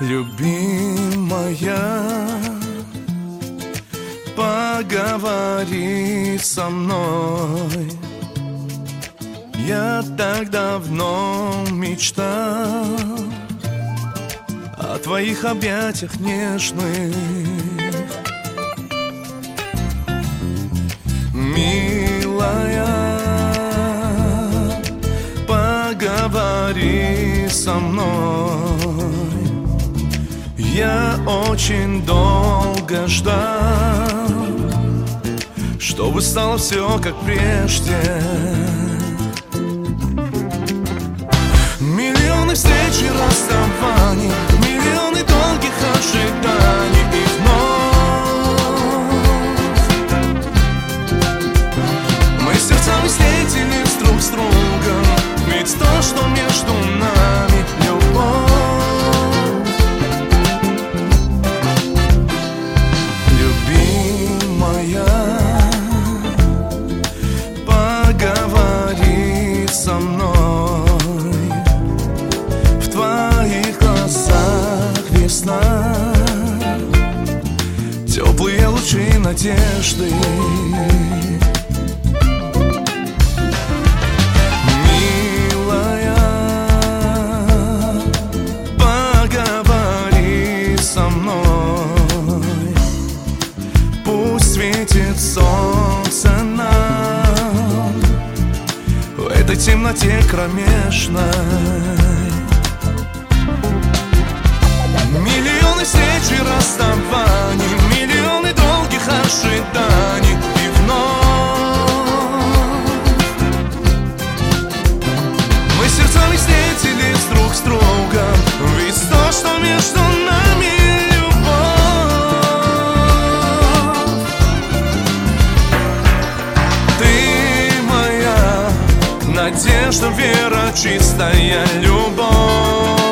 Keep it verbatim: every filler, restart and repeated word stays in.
Любимая, поговори со мной. Я так давно мечтал о твоих объятиях нежных. Милая, поговори со мной. Я очень долго ждал, чтобы стало все как прежде. Миллионы встреч и расставаний, миллионы долгих ожиданий, и вновь мы сердцами встретились друг с другом. Ведь то, что между нами любовь. Поговори со мной. В твоих глазах весна, теплые лучи надежды. Милая, поговори со мной. Пусть светит солнце нам в этой темноте кромешной. Миллионы встреч и расставаний, миллионы долгих ожиданий, и вновь мы сердцами встретились друг с другом. Ведь то, что между нами надежда, вера, чистая любовь.